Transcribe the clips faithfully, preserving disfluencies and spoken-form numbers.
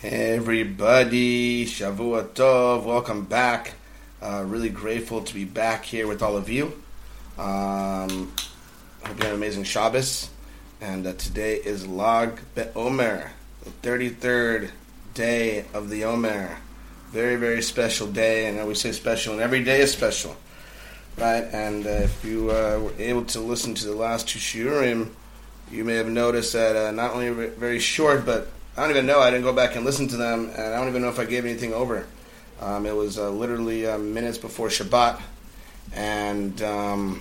Hey everybody, Shavua Tov, welcome back. Uh, really grateful to be back here with all of you. Um, hope you had an amazing Shabbos. And uh, today is Lag BeOmer, the thirty-third day of the Omer. Very, very special day, and I always say special, and every day is special. Right? And uh, if you uh, were able to listen to the last two shiurim, you may have noticed that uh, not only very short, but I don't even know. I didn't go back and listen to them, and I don't even know if I gave anything over. Um, it was uh, literally uh, minutes before Shabbat, and um,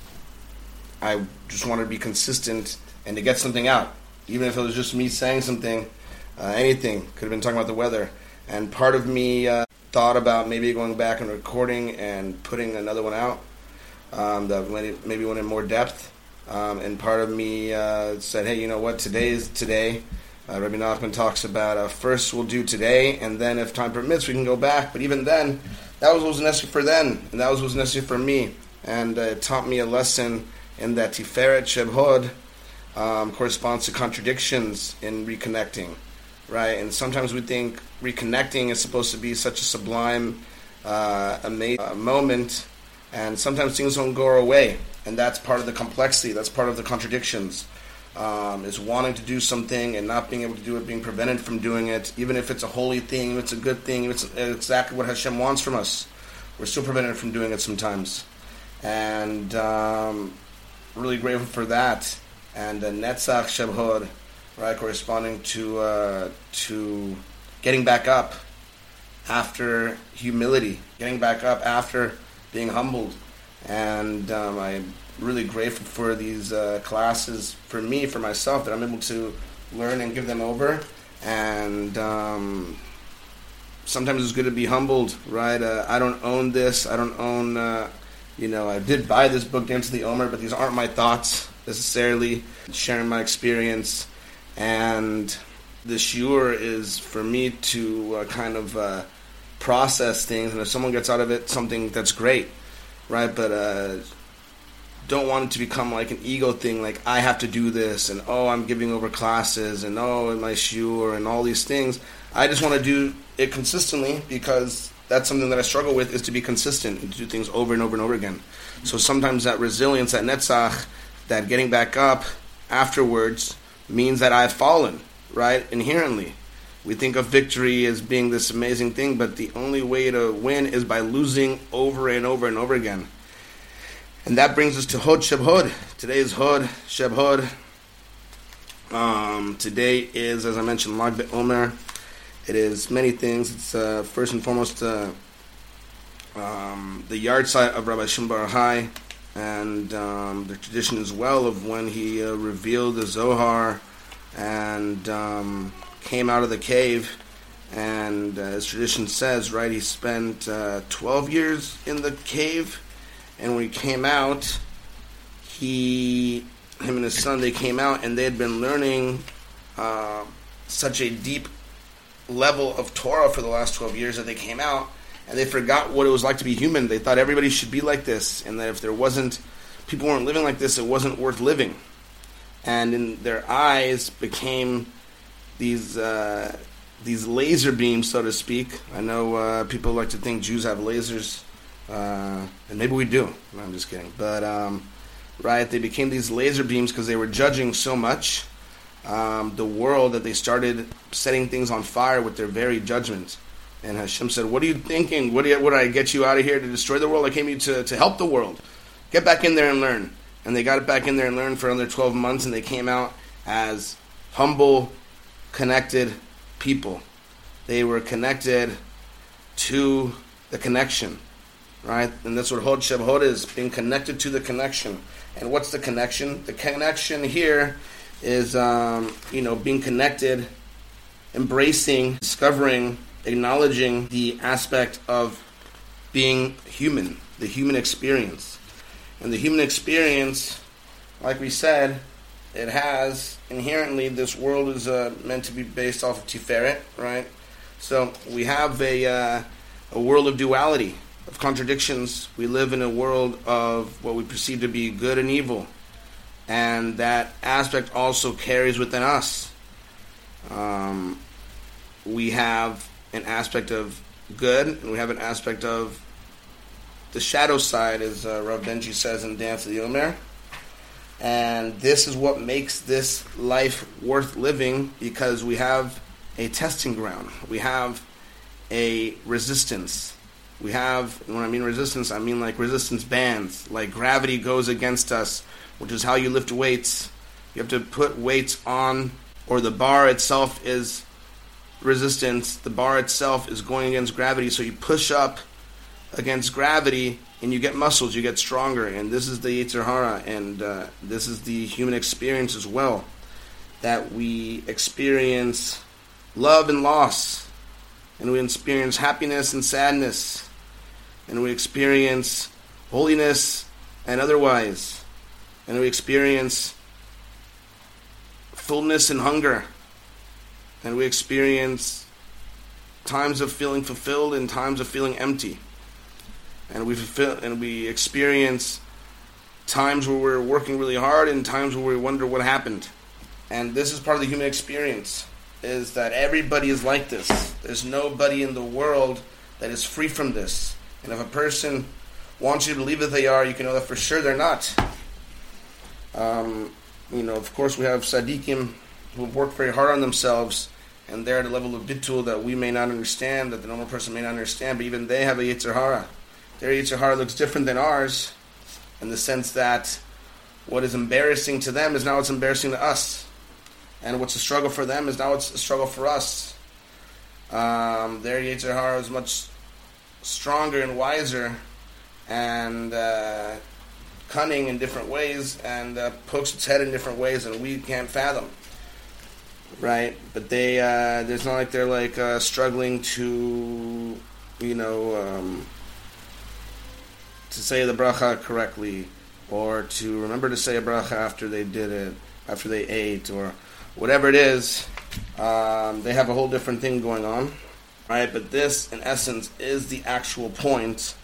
I just wanted to be consistent and to get something out. Even if it was just me saying something, uh, anything. Could have been talking about the weather. And part of me uh, thought about maybe going back and recording and putting another one out um, that maybe went in more depth. Um, and part of me uh, said, hey, you know what, today is today. Uh, Rabbi Nachman talks about uh, first we'll do today, and then if time permits, we can go back. But even then, that was what was necessary for then, and that was what was necessary for me. And uh, it taught me a lesson in that Tiferet Shebhod um, corresponds to contradictions in reconnecting, right? And sometimes we think reconnecting is supposed to be such a sublime, uh, amazing uh, moment, and sometimes things don't go our way. And that's part of the complexity, that's part of the contradictions. Um, is wanting to do something and not being able to do it, being prevented from doing it, even if it's a holy thing, if it's a good thing, if it's exactly what Hashem wants from us. We're still prevented from doing it sometimes. And um, really grateful for that. And uh, Netzach Shebhod, right, corresponding to uh, to getting back up after humility, getting back up after being humbled. And um, I'm really grateful for these uh, classes, for me, for myself, that I'm able to learn and give them over. And um, sometimes it's good to be humbled, right? Uh, I don't own this. I don't own, uh, you know, I did buy this book, Dance of the Omer, but these aren't my thoughts necessarily. Sharing my experience. And the shiur is for me to uh, kind of uh, process things. And if someone gets out of it something, that's great, right? But uh, don't want it to become like an ego thing, like I have to do this, and oh, I'm giving over classes, and oh, in my shiur, and all these things. I just want to do it consistently, because that's something that I struggle with, is to be consistent and to do things over and over and over again. So sometimes that resilience, that netzach, that getting back up afterwards means that I've fallen, right, inherently. We think of victory as being this amazing thing, but the only way to win is by losing over and over and over again. And that brings us to Hod Shebhod. Today is Hod Shebhod. Um, today is, as I mentioned, Lag BeOmer. It is many things. It's uh, first and foremost uh, um, the yard site of Rabbi Shimon Bar Yochai, and um, the tradition as well of when he uh, revealed the Zohar and um, came out of the cave. And uh, as tradition says, right, he spent uh, twelve years in the cave. And when he came out, he, him and his son, they came out, and they had been learning uh, such a deep level of Torah for the last twelve years that they came out, and they forgot what it was like to be human. They thought everybody should be like this, and that if there wasn't, people weren't living like this, it wasn't worth living. And in their eyes became these uh, these laser beams, so to speak. I know uh, people like to think Jews have lasers. Uh, and maybe we do. No, I'm just kidding. But, um, right, they became these laser beams because they were judging so much um, the world that they started setting things on fire with their very judgment. And Hashem said, what are you thinking? What, do you, what did I get you out of here to destroy the world? I came here to, to help the world. Get back in there and learn. And they got it back in there and learned for another twelve months, and they came out as humble, connected people. They were connected to the connection. Right? And that's what Hod Shebhod is, being connected to the connection. And what's the connection? The connection here is, um, you know, being connected, embracing, discovering, acknowledging the aspect of being human, the human experience. And the human experience, like we said, it has inherently, this world is uh, meant to be based off of Tiferet, right? So we have a uh, a world of duality, of contradictions. We live in a world of what we perceive to be good and evil, and that aspect also carries within us. Um, we have an aspect of good, and we have an aspect of the shadow side, as uh, Rav Benji says in Dance of the Omer. And this is what makes this life worth living, because we have a testing ground. We have a resistance. We have, when I mean resistance, I mean like resistance bands. Like gravity goes against us, which is how you lift weights. You have to put weights on, or the bar itself is resistance. The bar itself is going against gravity, so you push up against gravity and you get muscles, you get stronger. And this is the Yetzer Hara, and uh, this is the human experience as well, that we experience love and loss, and we experience happiness and sadness, and we experience holiness and otherwise, and we experience fullness and hunger, and we experience times of feeling fulfilled and times of feeling empty, and we fulfill, and we experience times where we're working really hard and times where we wonder what happened. And this is part of the human experience, is that everybody is like this. There's nobody in the world that is free from this. And if a person wants you to believe that they are, you can know that for sure they're not. Um, you know, of course, we have tzaddikim who work very hard on themselves, and they're at a level of bittul that we may not understand, that the normal person may not understand, but even they have a Yetzer Hara. Their Yetzer Hara looks different than ours, in the sense that what is embarrassing to them is now what's embarrassing to us. And what's a struggle for them is now it's a struggle for us. Um, their Yetzer Hara is much stronger and wiser and uh, cunning in different ways, and uh, pokes its head in different ways, and we can't fathom. Right? But they, uh, it's not like they're like uh, struggling to, you know, um, to say the bracha correctly, or to remember to say a bracha after they did it, after they ate, or whatever it is. Um, they have a whole different thing going on, right? But this, in essence, is the actual point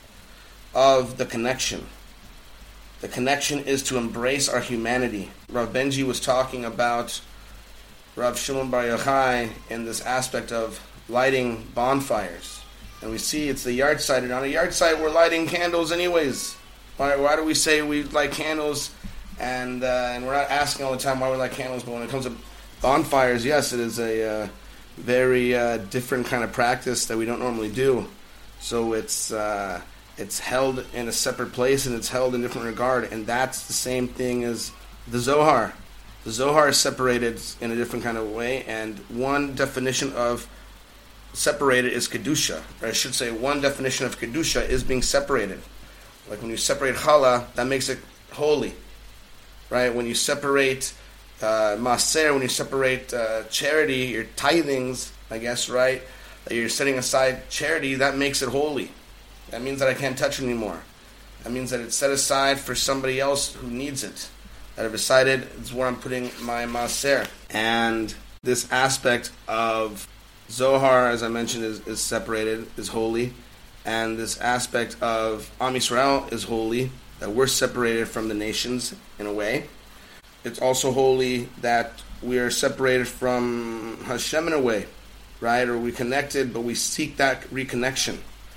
of the connection. The connection is to embrace our humanity. Rav Benji was talking about Rav Shimon Bar Yochai in this aspect of lighting bonfires. And we see it's the yard site, and on a yard site we're lighting candles anyways. Why, why do we say we light candles, and uh, and we're not asking all the time why we light candles, but when it comes to bonfires, yes, it is a uh, very uh, different kind of practice that we don't normally do. So it's uh, it's held in a separate place, and it's held in a different regard, and that's the same thing as the Zohar. The Zohar is separated in a different kind of way, and one definition of separated is Kedusha. Or I should say one definition of Kedusha is being separated. Like when you separate challah, that makes it holy. Right? When you separate uh, maaser, when you separate uh, charity, your tithings, I guess, right? That you're setting aside charity, that makes it holy. That means that I can't touch it anymore. That means that it's set aside for somebody else who needs it. That I've decided it's where I'm putting my maaser. And this aspect of Zohar, as I mentioned, is, is separated, is holy. And this aspect of Am Yisrael is holy, that we're separated from the nations in a way. It's also holy that we are separated from Hashem in a way, right? Or we connected, but we seek that reconnection,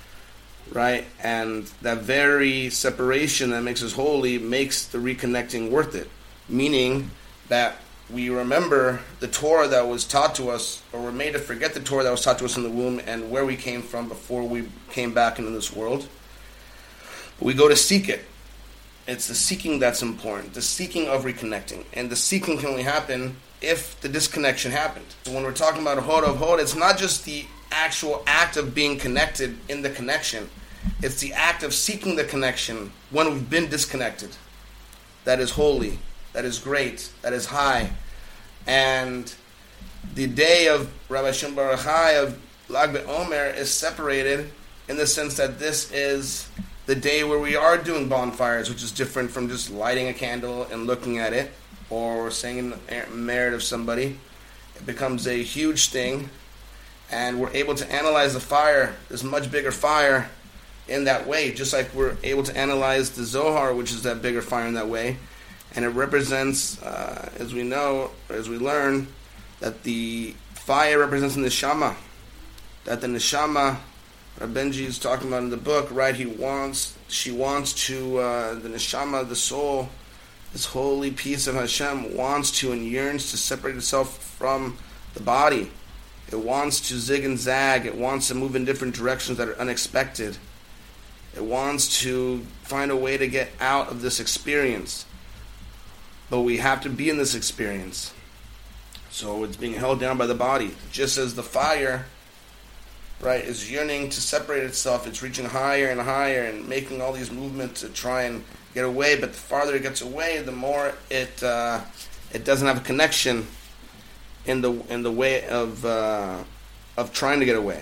right? And that very separation that makes us holy makes the reconnecting worth it. Meaning that we remember the Torah that was taught to us, or we're made to forget the Torah that was taught to us in the womb and where we came from before we came back into this world. But we go to seek it. It's the seeking that's important, the seeking of reconnecting. And the seeking can only happen if the disconnection happened. So when we're talking about Hod of Hod, it's not just the actual act of being connected in the connection. It's the act of seeking the connection when we've been disconnected. That is holy. That is great. That is high. And the day of Rabbi Shimon Bar Yochai of Lag BaOmer is separated in the sense that this is the day where we are doing bonfires, which is different from just lighting a candle and looking at it or saying a merit of somebody. It becomes a huge thing, and we're able to analyze the fire, this much bigger fire, in that way, just like we're able to analyze the Zohar, which is that bigger fire in that way. And it represents, uh, as we know, as we learn, that the fire represents the neshama. that the neshama, Rabbenji is talking about in the book, right? He wants, she wants to, uh, the neshama, the soul, this holy piece of Hashem wants to and yearns to separate itself from the body. It wants to zig and zag. It wants to move in different directions that are unexpected. It wants to find a way to get out of this experience. But we have to be in this experience. So it's being held down by the body. Just as the fire, right, is yearning to separate itself, it's reaching higher and higher and making all these movements to try and get away. But the farther it gets away, the more it uh, it doesn't have a connection in the in the way of uh, of trying to get away.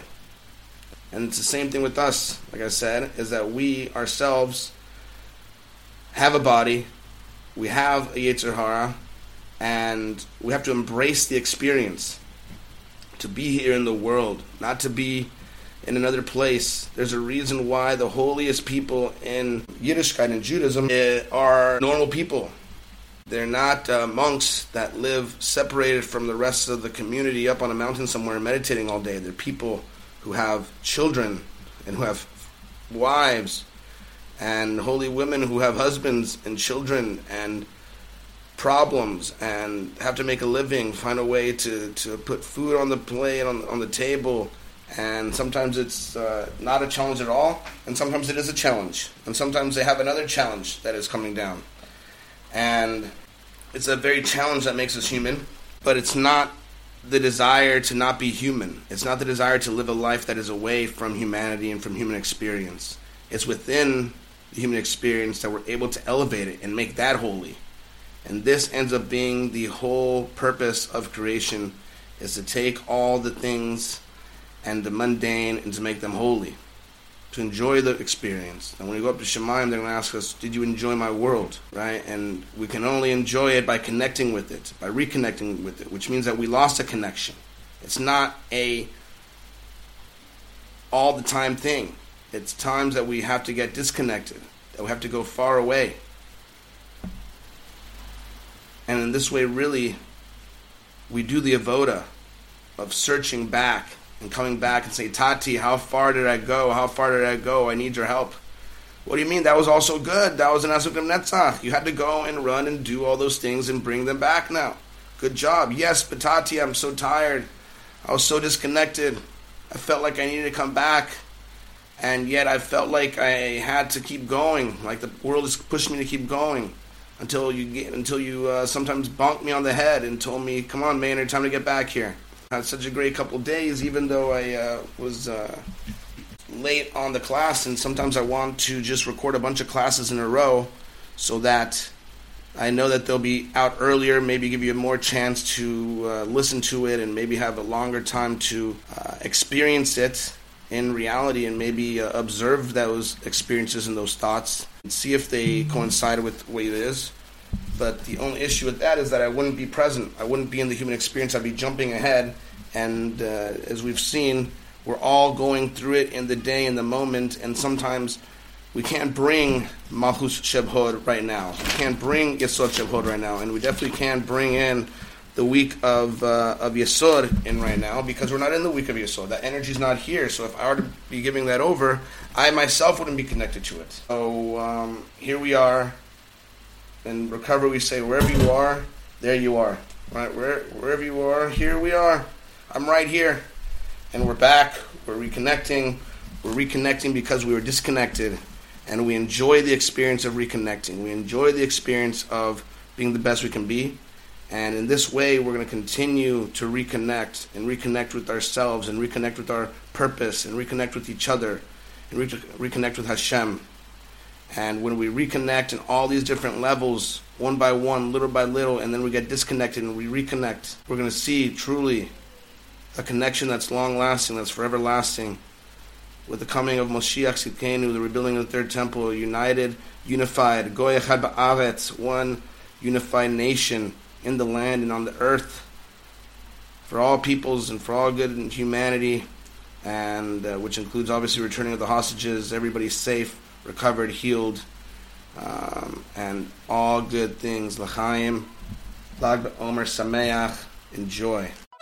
And it's the same thing with us. Like I said, is that we ourselves have a body, we have a Yetzer Hara, and we have to embrace the experience. To be here in the world, not to be in another place. There's a reason why the holiest people in Yiddishkeit and Judaism are normal people. They're not uh, monks that live separated from the rest of the community up on a mountain somewhere meditating all day. They're people who have children and who have wives, and holy women who have husbands and children and problems and have to make a living, find a way to, to put food on the plate, on, on the table. And sometimes it's uh, not a challenge at all, and sometimes it is a challenge. And sometimes they have another challenge that is coming down. And it's a very challenge that makes us human, but it's not the desire to not be human. It's not the desire to live a life that is away from humanity and from human experience. It's within the human experience that we're able to elevate it and make that holy. And this ends up being the whole purpose of creation, is to take all the things and the mundane and to make them holy, to enjoy the experience. And when we go up to Shemayim, they're going to ask us, did you enjoy my world? Right? And we can only enjoy it by connecting with it, by reconnecting with it, which means that we lost a connection. It's not a all the time thing. It's times that we have to get disconnected, that we have to go far away. And in this way, really, we do the avoda of searching back and coming back and say, Tati, how far did I go? How far did I go? I need your help. What do you mean? That was also good. That was an Asukim Netzach. You had to go and run and do all those things and bring them back now. Good job. Yes, but Tati, I'm so tired. I was so disconnected. I felt like I needed to come back. And yet I felt like I had to keep going. Like the world is pushing me to keep going. Until you get, until you uh, sometimes bonked me on the head and told me, come on, Maynard, time to get back here. I had such a great couple of days, even though I uh, was uh, late on the class, and sometimes I want to just record a bunch of classes in a row so that I know that they'll be out earlier, maybe give you more chance to uh, listen to it and maybe have a longer time to uh, experience it in reality and maybe uh, observe those experiences and those thoughts and see if they coincide with the way it is. But the only issue with that is that I wouldn't be present. I wouldn't be in the human experience. I'd be jumping ahead. And uh, as we've seen, we're all going through it in the day, in the moment. And sometimes we can't bring Malchus Sheb Hod right now. We can't bring Yesod Sheb Hod right now. And we definitely can't bring in the week of uh, of Yesod in right now, because we're not in the week of Yesod. That energy's not here. So if I were to be giving that over, I myself wouldn't be connected to it. So um, here we are. In recovery, we say, wherever you are, there you are. Right? Where, wherever you are, here we are. I'm right here. And we're back. We're reconnecting. We're reconnecting because we were disconnected. And we enjoy the experience of reconnecting. We enjoy the experience of being the best we can be. And in this way, we're going to continue to reconnect and reconnect with ourselves and reconnect with our purpose and reconnect with each other and re- reconnect with Hashem. And when we reconnect in all these different levels, one by one, little by little, and then we get disconnected and we reconnect, we're going to see truly a connection that's long-lasting, that's forever-lasting. With the coming of Moshiach Tzidkenu, the rebuilding of the third temple, a united, unified, Goy Echad Ba'aretz, one unified nation in the land and on the earth, for all peoples and for all good in humanity, and uh, which includes obviously returning of the hostages, everybody's safe, recovered, healed, um, and all good things. L'chaim, Lag BaOmer Sameach, enjoy.